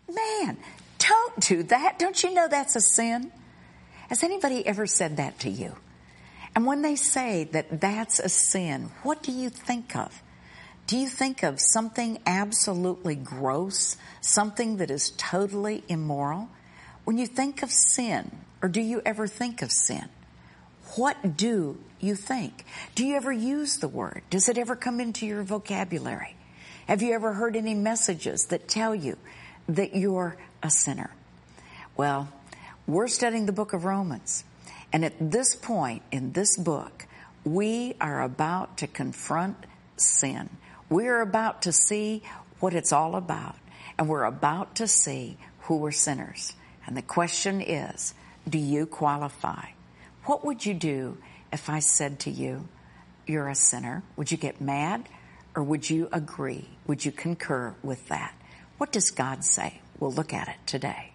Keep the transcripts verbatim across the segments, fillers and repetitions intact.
Man, don't do that. Don't you know that's a sin? Has anybody ever said that to you? And when they say that that's a sin, what do you think of? Do you think of something absolutely gross, something that is totally immoral? When you think of sin, or do you ever think of sin? What do you think? Do you ever use the word? Does it ever come into your vocabulary? Have you ever heard any messages that tell you that you're a sinner? Well, we're studying the book of Romans. And at this point in this book, we are about to confront sin. We're about to see what it's all about. And we're about to see who we're sinners. And the question is, do you qualify? What would you do if I said to you, you're a sinner? Would you get mad? Or would you agree? Would you concur with that? What does God say? We'll look at it today.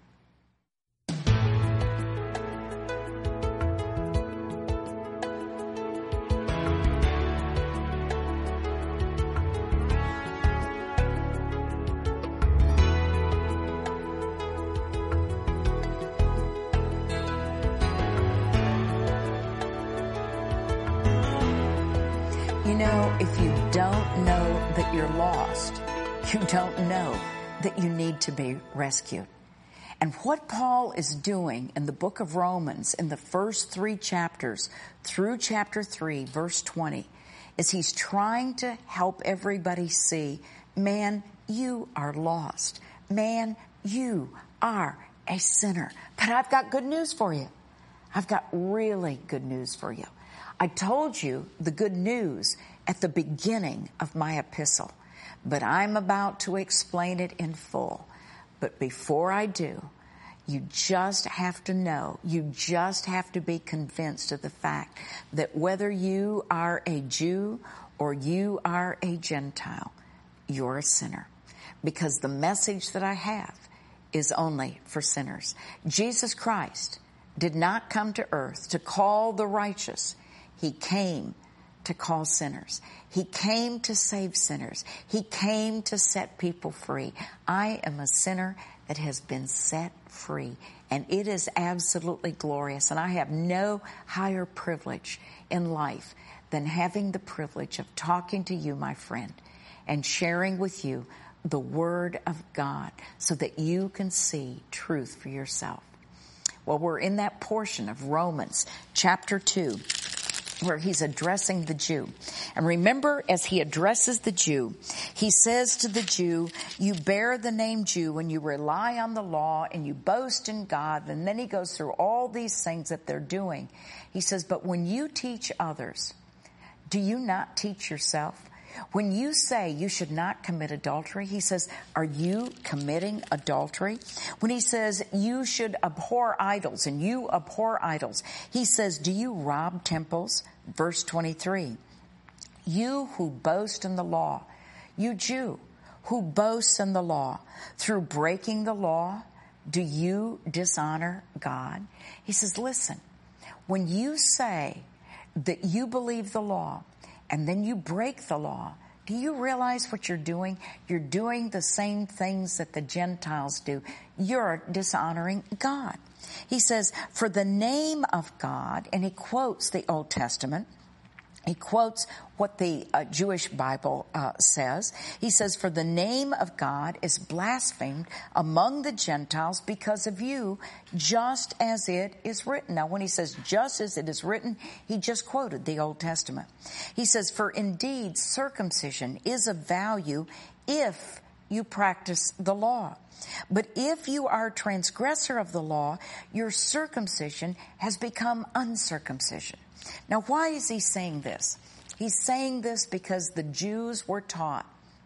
You know, if you don't know that you're lost, you don't know that you need to be rescued. And what Paul is doing in the book of Romans, in the first three chapters, through chapter three, verse twenty, is he's trying to help everybody see, man, you are lost. Man, you are a sinner. But I've got good news for you. I've got really good news for you. I told you the good news at the beginning of my epistle, but I'm about to explain it in full. But before I do, you just have to know, you just have to be convinced of the fact that whether you are a Jew or you are a Gentile, you're a sinner. Because the message that I have is only for sinners. Jesus Christ did not come to earth to call the righteous. He came to call sinners. He came to save sinners. He came to set people free. I am a sinner that has been set free, and it is absolutely glorious. And I have no higher privilege in life than having the privilege of talking to you, my friend, and sharing with you the Word of God so that you can see truth for yourself. Well, we're in that portion of Romans chapter two, where he's addressing the Jew. And remember, as he addresses the Jew, he says to the Jew, you bear the name Jew and you rely on the law and you boast in God. And then he goes through all these things that they're doing. He says, but when you teach others, do you not teach yourself? When you say you should not commit adultery, he says, are you committing adultery? When he says you should abhor idols and you abhor idols, he says, do you rob temples? Verse twenty-three, you who boast in the law, you Jew who boasts in the law, through breaking the law, do you dishonor God? He says, listen, when you say that you believe the law, and then you break the law, do you realize what you're doing? You're doing the same things that the Gentiles do. You're dishonoring God. He says, for the name of God, and he quotes the Old Testament. He quotes what the uh, Jewish Bible uh, says. He says, for the name of God is blasphemed among the Gentiles because of you, just as it is written. Now, when he says just as it is written, he just quoted the Old Testament. He says, for indeed circumcision is of value if you practice the law. But if you are a transgressor of the law, your circumcision has become uncircumcision. Now, why is he saying this? He's saying this because the Jews were taught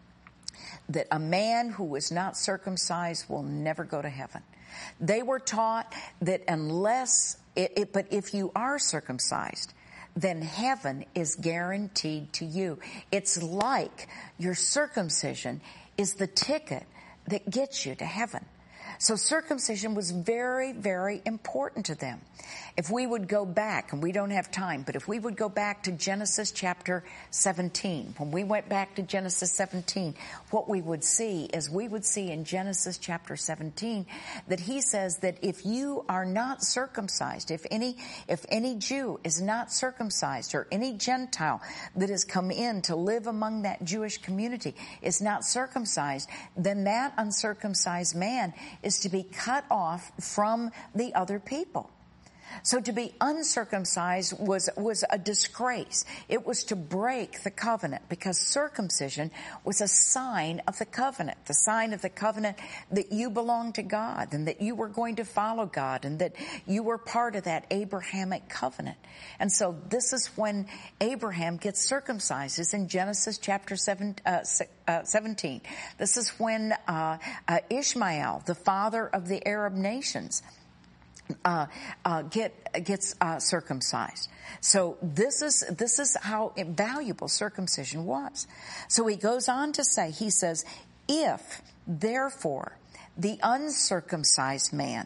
that a man who is not circumcised will never go to heaven. They were taught that unless, it, it, but if you are circumcised, then heaven is guaranteed to you. It's like your circumcision is the ticket that gets you to heaven. So circumcision was very, very important to them. If we would go back, and we don't have time, but if we would go back to Genesis chapter seventeen, when we went back to Genesis seventeen, what we would see is we would see in Genesis chapter seventeen that he says that if you are not circumcised, if any, if any Jew is not circumcised, or any Gentile that has come in to live among that Jewish community is not circumcised, then that uncircumcised man is to be cut off from the other people. So to be uncircumcised was, was a disgrace. It was to break the covenant, because circumcision was a sign of the covenant, the sign of the covenant that you belonged to God and that you were going to follow God and that you were part of that Abrahamic covenant. And so this is when Abraham gets circumcised. It's in Genesis chapter seven, uh, uh, seventeen. This is when uh, uh, Ishmael, the father of the Arab nations, Uh, uh, get gets uh, circumcised. So this is this is how valuable circumcision was. So he goes on to say, he says, if therefore the uncircumcised man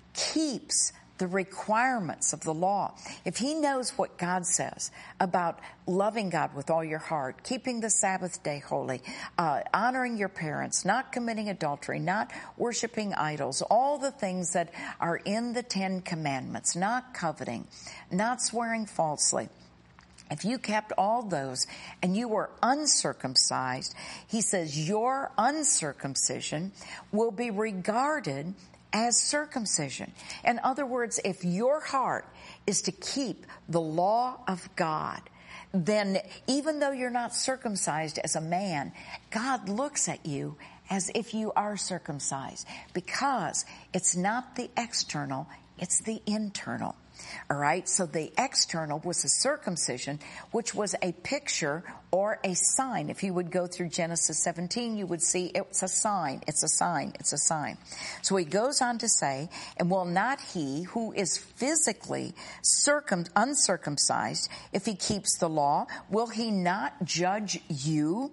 keeps the requirements of the law, if he knows what God says about loving God with all your heart, keeping the Sabbath day holy, uh, honoring your parents, not committing adultery, not worshiping idols, all the things that are in the Ten Commandments, not coveting, not swearing falsely, if you kept all those and you were uncircumcised, he says your uncircumcision will be regarded as circumcision. In other words, if your heart is to keep the law of God, then even though you're not circumcised as a man, God looks at you as if you are circumcised, because it's not the external, it's the internal. All right, so the external was a circumcision, which was a picture or a sign. If you would go through Genesis seventeen, you would see it's a sign, it's a sign, it's a sign. So he goes on to say, and will not he who is physically circum uncircumcised, if he keeps the law, will he not judge you?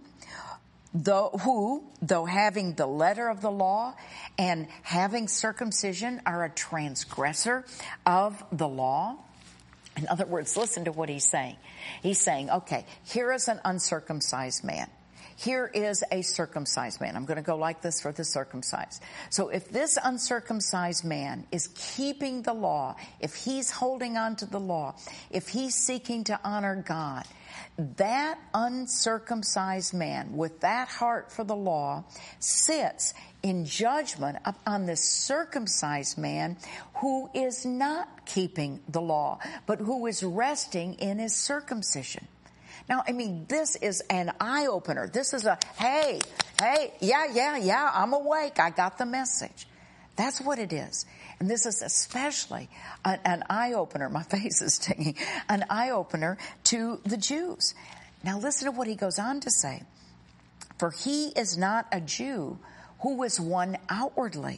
Though, who, though having the letter of the law and having circumcision, are a transgressor of the law? In other words, listen to what he's saying. He's saying, okay, here is an uncircumcised man. Here is a circumcised man. I'm going to go like this for the circumcised. So if this uncircumcised man is keeping the law, if he's holding on to the law, if he's seeking to honor God, that uncircumcised man with that heart for the law sits in judgment upon the circumcised man who is not keeping the law, but who is resting in his circumcision. Now, I mean, this is an eye-opener. This is a, hey, hey, yeah, yeah, yeah, I'm awake. I got the message. That's what it is. And this is especially an, an eye-opener. My face is stinging. An eye-opener to the Jews. Now, listen to what he goes on to say. For he is not a Jew who is one outwardly.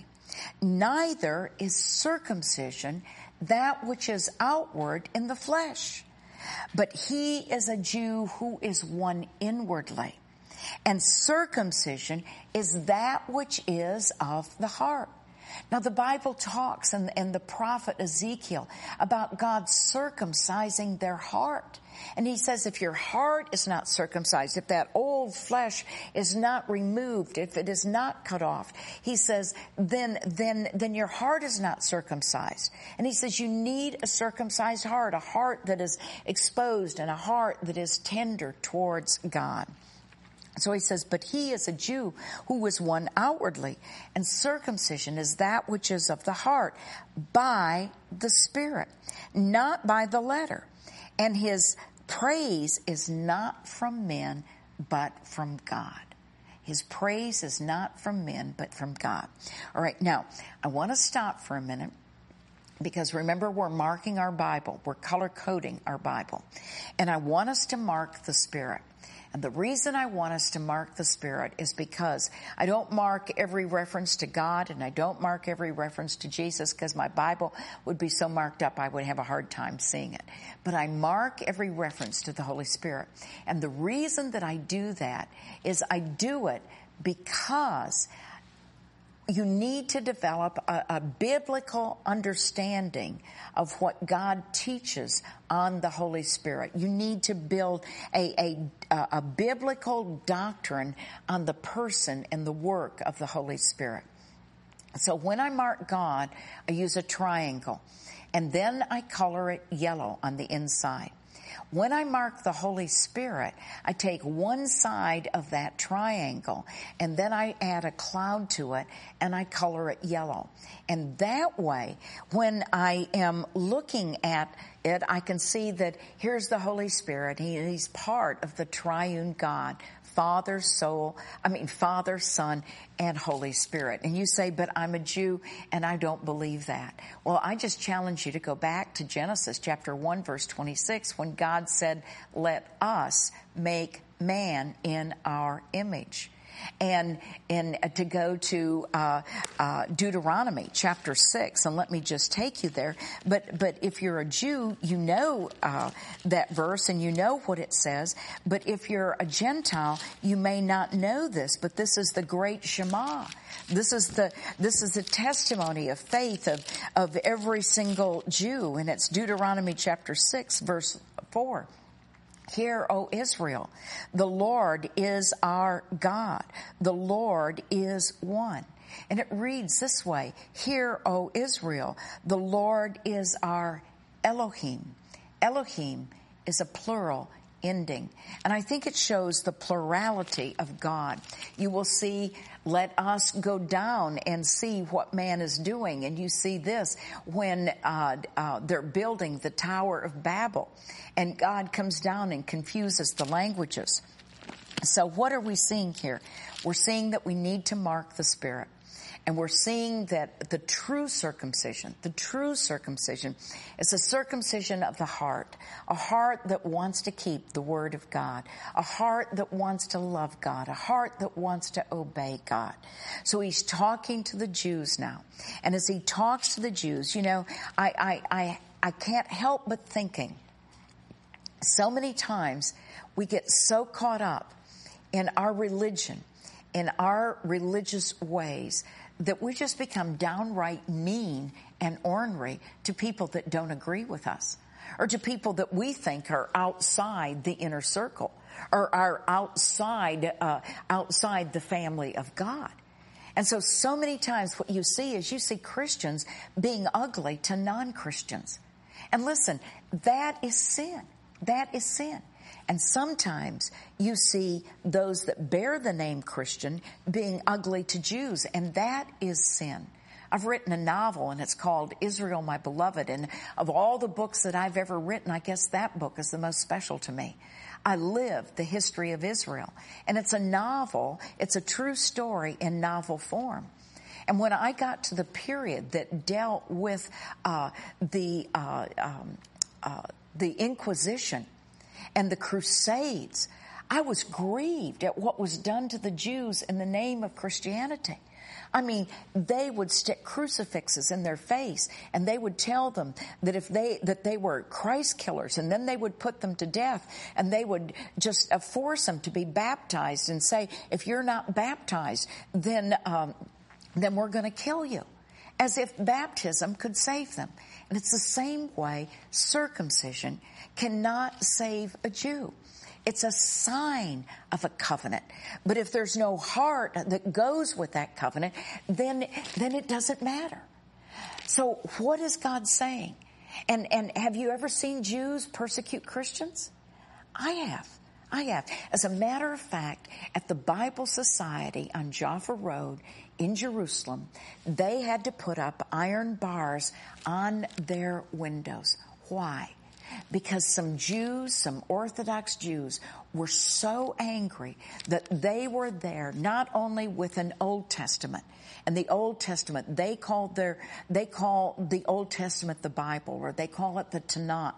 Neither is circumcision that which is outward in the flesh. But he is a Jew who is one inwardly. And circumcision is that which is of the heart. Now, the Bible talks in, in the prophet Ezekiel about God circumcising their heart. And he says if your heart is not circumcised, if that old flesh is not removed, if it is not cut off, he says, then, then, then your heart is not circumcised. And he says you need a circumcised heart, a heart that is exposed and a heart that is tender towards God. So he says, but he is a Jew who was one outwardly, and circumcision is that which is of the heart, by the Spirit, not by the letter. And his praise is not from men, but from God. His praise is not from men, but from God. All right, now, I want to stop for a minute, because remember, we're marking our Bible. We're color-coding our Bible. And I want us to mark the Spirit. And the reason I want us to mark the Spirit is because I don't mark every reference to God, and I don't mark every reference to Jesus, because my Bible would be so marked up I would have a hard time seeing it. But I mark every reference to the Holy Spirit. And the reason that I do that is I do it because you need to develop a, a biblical understanding of what God teaches on the Holy Spirit. You need to build a, a, a biblical doctrine on the person and the work of the Holy Spirit. So when I mark God, I use a triangle, and then I color it yellow on the inside. When I mark the Holy Spirit, I take one side of that triangle and then I add a cloud to it and I color it yellow. And that way, when I am looking at it, I can see that here's the Holy Spirit. He, he's part of the triune God. Father, soul, I mean, Father, Son, and Holy Spirit. And you say, but I'm a Jew and I don't believe that. Well, I just challenge you to go back to Genesis chapter one, verse twenty-six, when God said, let us make man in our image. And and to go to uh, uh, Deuteronomy chapter six, and let me just take you there. But but if you're a Jew, you know uh, that verse and you know what it says. But if you're a Gentile, you may not know this. But this is the great Shema. This is the this is the testimony of faith of of every single Jew, and it's Deuteronomy chapter six, verse four. Hear, O Israel, the Lord is our God. The Lord is one. And it reads this way, Hear, O Israel, the Lord is our Elohim. Elohim is a plural ending. And I think it shows the plurality of God. You will see, let us go down and see what man is doing. And you see this when uh, uh, they're building the Tower of Babel. And God comes down and confuses the languages. So what are we seeing here? We're seeing that we need to mark the Spirit. And we're seeing that the true circumcision, the true circumcision is a circumcision of the heart, a heart that wants to keep the Word of God, a heart that wants to love God, a heart that wants to obey God. So he's talking to the Jews now. And as he talks to the Jews, you know, I, I, I, I can't help but thinking, so many times we get so caught up in our religion, in our religious ways, that we just become downright mean and ornery to people that don't agree with us, or to people that we think are outside the inner circle, or are outside uh, outside the family of God. And so, so many times what you see is you see Christians being ugly to non-Christians. And listen, that is sin. That is sin. And sometimes you see those that bear the name Christian being ugly to Jews, and that is sin. I've written a novel, and it's called Israel, My Beloved, and of all the books that I've ever written, I guess that book is the most special to me. I live the history of Israel, and it's a novel, it's a true story in novel form. And when I got to the period that dealt with uh, the uh, um, uh, the Inquisition and the Crusades, I was grieved at what was done to the Jews in the name of Christianity. I mean, they would stick crucifixes in their face, and they would tell them that if they that they were Christ killers, and then they would put them to death, and they would just uh, force them to be baptized and say, if you're not baptized, then um, then we're going to kill you, as if baptism could save them. And it's the same way circumcision cannot save a Jew. It's a sign of a covenant. But if there's no heart that goes with that covenant, then, then it doesn't matter. So what is God saying? And, and have you ever seen Jews persecute Christians? I have. I have. As a matter of fact, at the Bible Society on Jaffa Road in Jerusalem, they had to put up iron bars on their windows. Why? Because some Jews, some Orthodox Jews, were so angry that they were there not only with an Old Testament, and the Old Testament, they called their, they call the Old Testament the Bible, or they call it the Tanakh.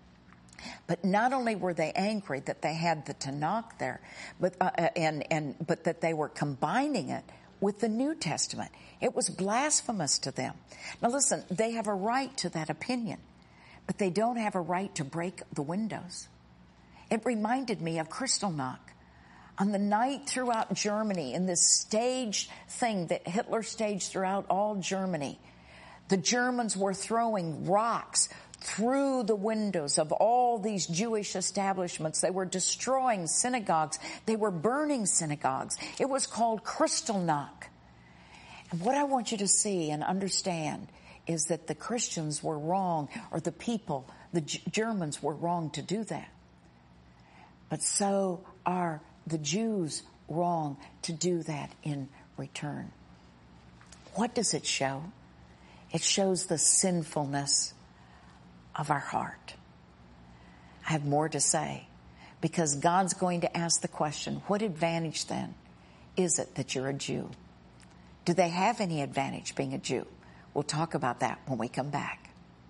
But not only were they angry that they had the Tanakh there, but uh, and and but that they were combining it with the New Testament. It was blasphemous to them. Now listen, they have a right to that opinion, but they don't have a right to break the windows. It reminded me of Kristallnacht On the night throughout Germany, in this staged thing that Hitler staged throughout all Germany, the Germans were throwing rocks through the windows of all these Jewish establishments. They were destroying synagogues. They were burning synagogues. It was called Kristallnacht. And what I want you to see and understand is that the Christians were wrong, or the people, the G- Germans were wrong to do that. But so are the Jews wrong to do that in return. What does it show? It shows the sinfulness of our heart. I have more to say, because God's going to ask the question, what advantage then is it that you're a Jew? Do they have any advantage being a Jew? We'll talk about that when we come back.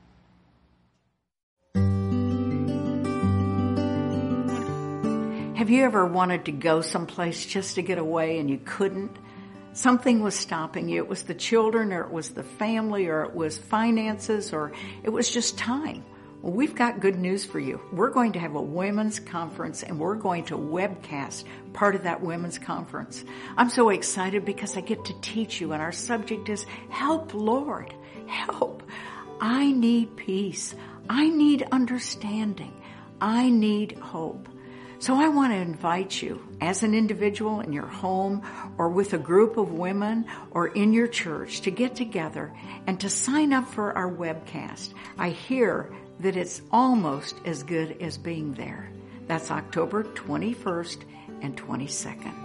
Have you ever wanted to go someplace just to get away and you couldn't? Something was stopping you. It was the children, or it was the family, or it was finances, or it was just time. Well, we've got good news for you. We're going to have a women's conference, and we're going to webcast part of that women's conference. I'm so excited because I get to teach you, and our subject is Help, Lord, Help. I need peace. I need understanding. I need hope. So I want to invite you as an individual in your home, or with a group of women, or in your church, to get together and to sign up for our webcast. I hear that it's almost as good as being there. That's October twenty-first and twenty-second.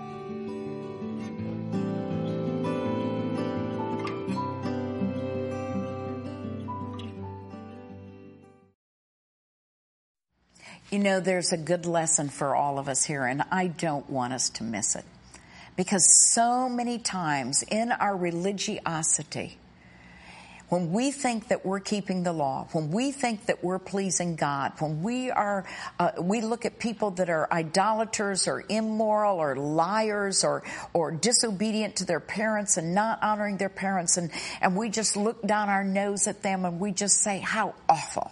You know, there's a good lesson for all of us here, and I don't want us to miss it. Because so many times in our religiosity, when we think that we're keeping the law, when we think that we're pleasing God, when we are, uh, we look at people that are idolaters or immoral or liars or, or disobedient to their parents and not honoring their parents, and, and we just look down our nose at them and we just say, how awful.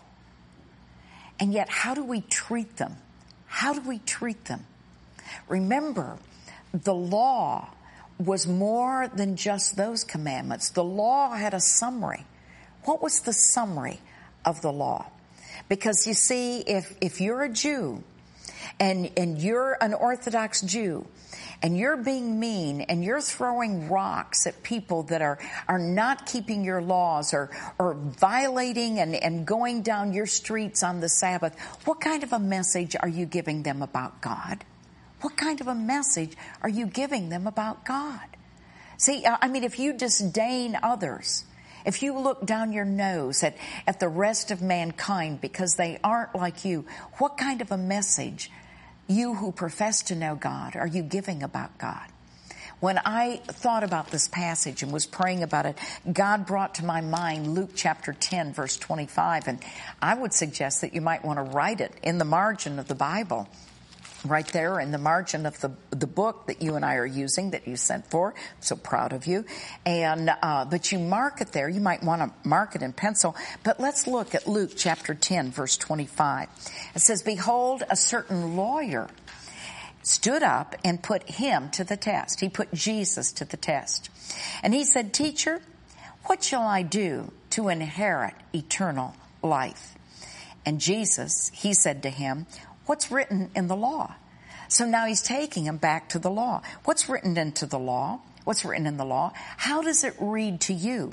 And yet, how do we treat them? How do we treat them? Remember, the law was more than just those commandments. The law had a summary. What was the summary of the law? Because you see, if, if you're a Jew and, and you're an Orthodox Jew, and you're being mean and you're throwing rocks at people that are, are not keeping your laws, or, or violating and, and going down your streets on the Sabbath, what kind of a message are you giving them about God? What kind of a message are you giving them about God? See, I mean, if you disdain others, if you look down your nose at, at the rest of mankind because they aren't like you, what kind of a message, you who profess to know God, are you giving about God? When I thought about this passage and was praying about it, God brought to my mind Luke chapter ten, verse twenty-five, and I would suggest that you might want to write it in the margin of the Bible, right there in the margin of the the book that you and I are using, that you sent for. I'm so proud of you. And uh, but you mark it there. You might want to mark it in pencil. But let's look at Luke chapter ten, verse twenty-five. It says, "Behold, a certain lawyer stood up and put him to the test." He put Jesus to the test. And he said, "Teacher, what shall I do to inherit eternal life?" And Jesus, he said to him, "What's written in the law?" So now he's taking him back to the law. What's written into the law? What's written in the law? How does it read to you?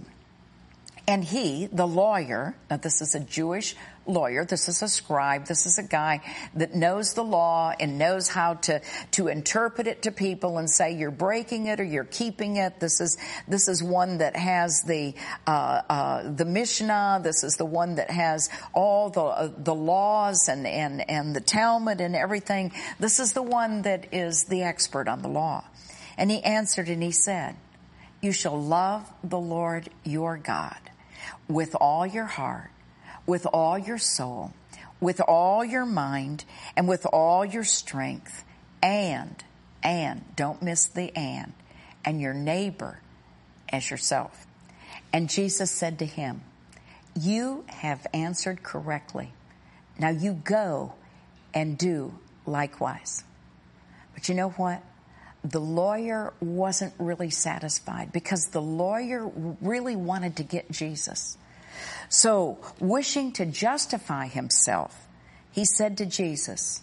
And he, the lawyer, now this is a Jewish lawyer, this is a scribe, this is a guy that knows the law and knows how to, to interpret it to people and say you're breaking it or you're keeping it. This is, this is one that has the, uh, uh, the Mishnah. This is the one that has all the, uh, the laws and, and, and the Talmud and everything. This is the one that is the expert on the law. And he answered and he said, "You shall love the Lord your God with all your heart, with all your soul, with all your mind, and with all your strength, and, and, don't miss the and, and your neighbor as yourself." And Jesus said to him, "You have answered correctly. Now you go and do likewise." But you know what? the lawyer wasn't really satisfied because the lawyer really wanted to get Jesus. So, wishing to justify himself, he said to Jesus,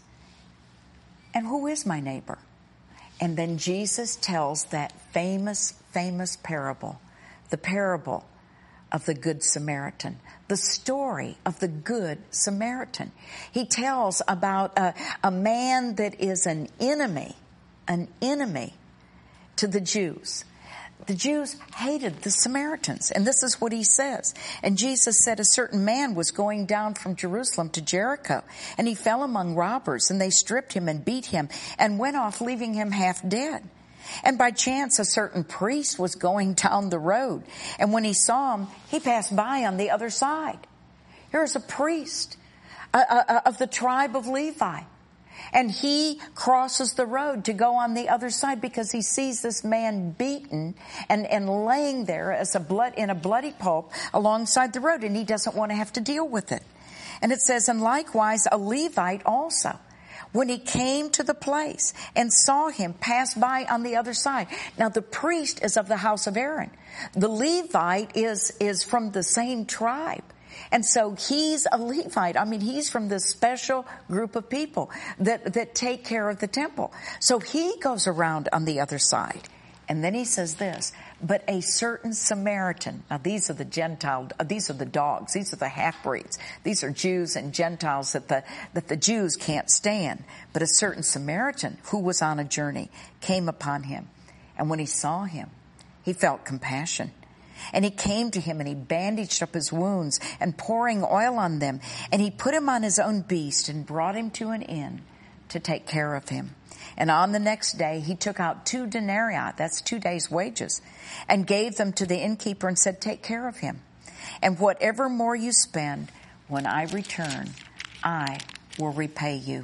"And who is my neighbor?" And then Jesus tells that famous, famous parable, the parable of the Good Samaritan, the story of the Good Samaritan. He tells about a, a man that is an enemy, an enemy to the Jews. The Jews hated the Samaritans, and this is what he says. And Jesus said, "A certain man was going down from Jerusalem to Jericho, and he fell among robbers, and they stripped him and beat him and went off, leaving him half dead. And by chance a certain priest was going down the road, and when he saw him, he passed by on the other side." Here's a priest uh, uh, of the tribe of Levi. And he crosses the road to go on the other side because he sees this man beaten and, and laying there as a blood in a bloody pulp alongside the road, and he doesn't want to have to deal with it. And it says, "And likewise a Levite also, when he came to the place and saw him, pass by on the other side." Now the priest is of the house of Aaron. The Levite is is from the same tribe. And so he's a Levite. I mean, he's from this special group of people that, that take care of the temple. So he goes around on the other side. And then he says this, "But a certain Samaritan," now these are the Gentile, these are the dogs, these are the half-breeds. These are Jews and Gentiles that the, that the Jews can't stand. "But a certain Samaritan who was on a journey came upon him. And when he saw him, he felt compassion. And he came to him and he bandaged up his wounds and pouring oil on them. And he put him on his own beast and brought him to an inn to take care of him. And on the next day he took out two denarii," that's two days' wages, "and gave them to the innkeeper and said, 'Take care of him. And whatever more you spend, when I return, I will repay you.'"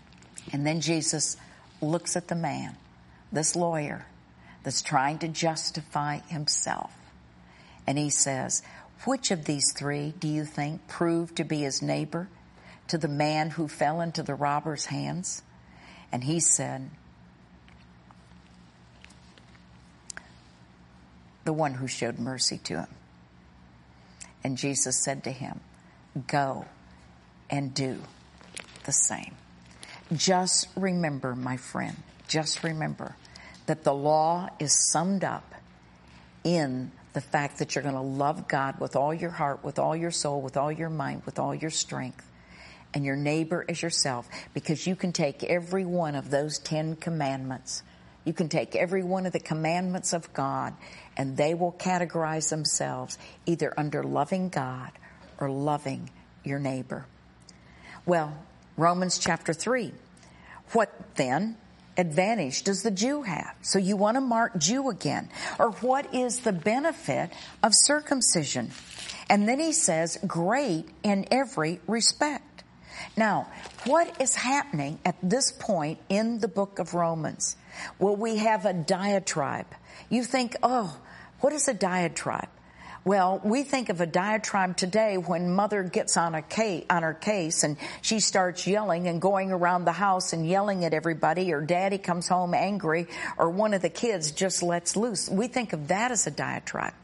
And then Jesus looks at the man, this lawyer, that's trying to justify himself. And he says, "Which of these three do you think proved to be his neighbor to the man who fell into the robber's hands?" And he said, "The one who showed mercy to him." And Jesus said to him, "Go and do the same." Just remember, my friend, just remember that the law is summed up in the fact that you're going to love God with all your heart, with all your soul, with all your mind, with all your strength, and your neighbor as yourself, because you can take every one of those Ten Commandments. You can take every one of the commandments of God, and they will categorize themselves either under loving God or loving your neighbor. Well, Romans chapter three. What then advantage does the Jew have? So you want to mark Jew again. Or what is the benefit of circumcision? And then he says, great in every respect. Now, what is happening at this point in the book of Romans? Well, we have a diatribe. You think, oh, what is a diatribe? Well, we think of a diatribe today when mother gets on a case, on her case and she starts yelling and going around the house and yelling at everybody, or daddy comes home angry, or one of the kids just lets loose. We think of that as a diatribe.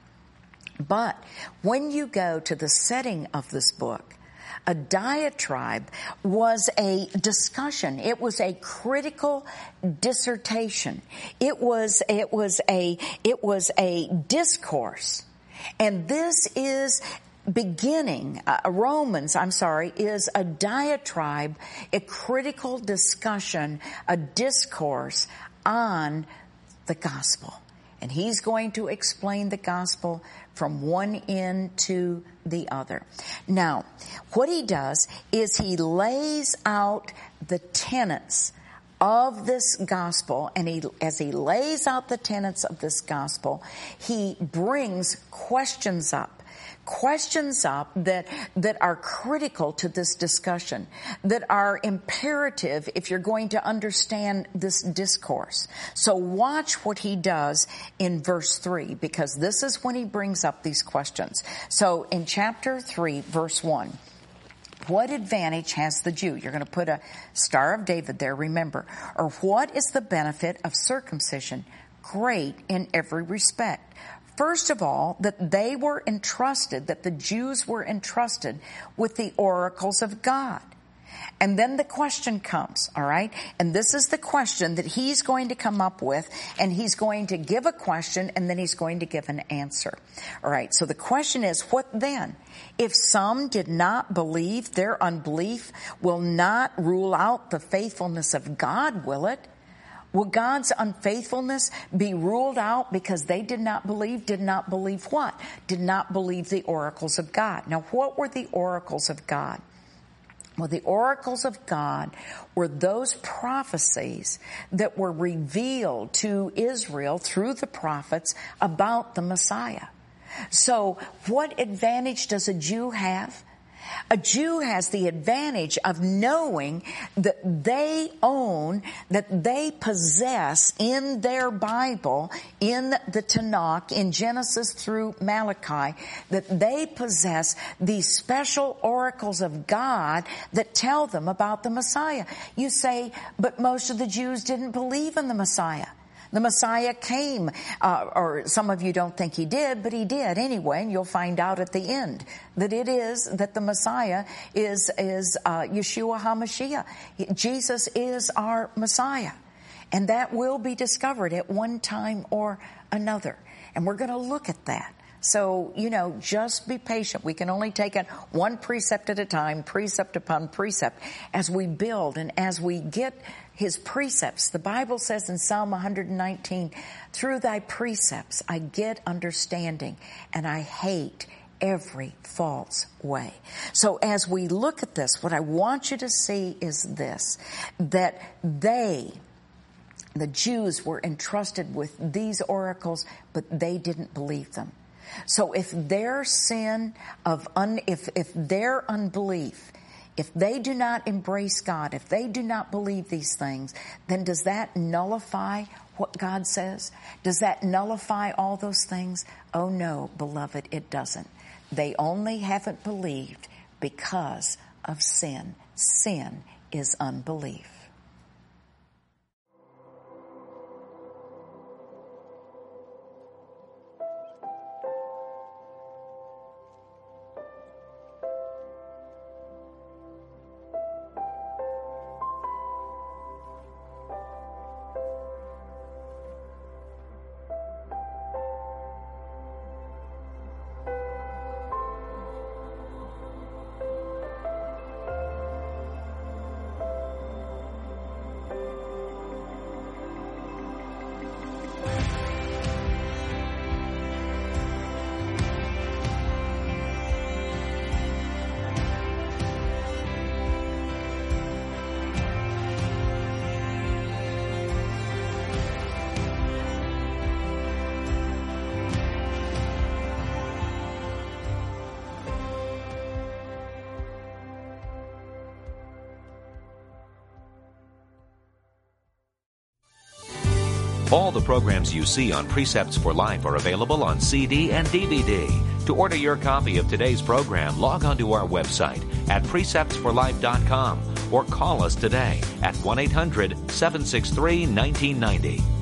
But when you go to the setting of this book, a diatribe was a discussion. It was a critical dissertation. It was, it was a, it was a discourse. And this is beginning, uh, Romans, I'm sorry, is a diatribe, a critical discussion, a discourse on the gospel. And he's going to explain the gospel from one end to the other. Now, what he does is he lays out the tenets of this gospel, and he, as he lays out the tenets of this gospel, he brings questions up, questions up that, that are critical to this discussion, that are imperative if you're going to understand this discourse. So watch what he does in verse three, because this is when he brings up these questions. So in chapter three, verse one, What advantage has the Jew? You're going to put a Star of David there, remember. Or what is the benefit of circumcision? Great in every respect. First of all, that they were entrusted, that the Jews were entrusted with the oracles of God. And then the question comes, all right? And this is the question that he's going to come up with, and he's going to give a question, and then he's going to give an answer. All right, so the question is, what then? If some did not believe, their unbelief will not rule out the faithfulness of God, will it? Will God's unfaithfulness be ruled out because they did not believe? Did not believe what? Did not believe the oracles of God. Now, what were the oracles of God? Well, the oracles of God were those prophecies that were revealed to Israel through the prophets about the Messiah. So what advantage does a Jew have? A Jew has the advantage of knowing that they own, that they possess in their Bible, in the Tanakh, in Genesis through Malachi, that they possess these special oracles of God that tell them about the Messiah. You say, but most of the Jews didn't believe in the Messiah. The Messiah came, uh, or some of you don't think he did, but he did anyway, and you'll find out at the end that it is, that the Messiah is, is, uh, Yeshua HaMashiach. Jesus is our Messiah. And that will be discovered at one time or another. And we're going to look at that. So, you know, just be patient. We can only take it one precept at a time, precept upon precept, as we build and as we get his precepts. The Bible says in Psalm one nineteen, through thy precepts I get understanding, and I hate every false way. So as we look at this, what I want you to see is this, that they, the Jews, were entrusted with these oracles, but they didn't believe them. So if their sin of un, if if their unbelief, if they do not embrace God, if they do not believe these things, then does that nullify what God says? Does that nullify all those things? Oh no, beloved, it doesn't. They only haven't believed because of sin. Sin is unbelief. All the programs you see on Precepts for Life are available on C D and D V D. To order your copy of today's program, log on to our website at precepts for life dot com or call us today at one eight hundred seven six three one nine nine zero.